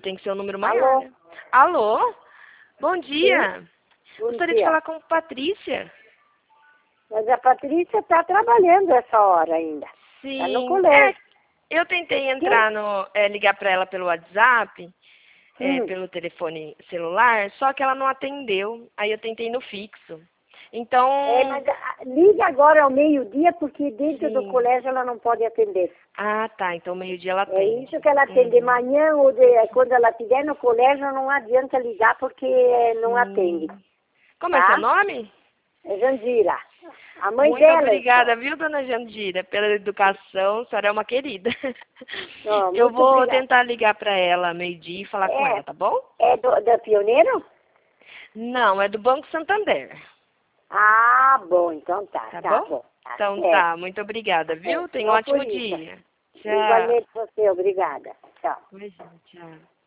tem que ser um número maior. Alô? Né? Alô? Bom dia. Bom Gostaria dia. de falar com Patrícia. Mas a Patrícia está trabalhando essa hora ainda. Sim. Está no colégio. Eu tentei entrar ligar para ela pelo WhatsApp, Hum. pelo telefone celular, só que ela não atendeu. Aí eu tentei no fixo. Então... Mas liga agora ao meio-dia, porque dentro do Sim. colégio ela não pode atender. Ah, tá. Então meio-dia ela É atende. isso que ela atende. Manhã ou quando ela estiver no colégio, não adianta ligar porque não atende. Como é Tá? seu nome? É Jandira. A mãe Muito dela. obrigada, viu, dona Jandira, pela educação. A senhora é uma querida. Não, Eu muito vou obrigada. tentar ligar para ela meio-dia e falar com ela, tá bom? É da Pioneiro? Não, é do Banco Santander. Ah, bom, então tá. Tá Tá bom? bom. Então certo. tá, muito obrigada, viu? Tenha um Só por ótimo isso. dia. Tchau. Igualmente você, obrigada. Tchau. Beijinho, tchau.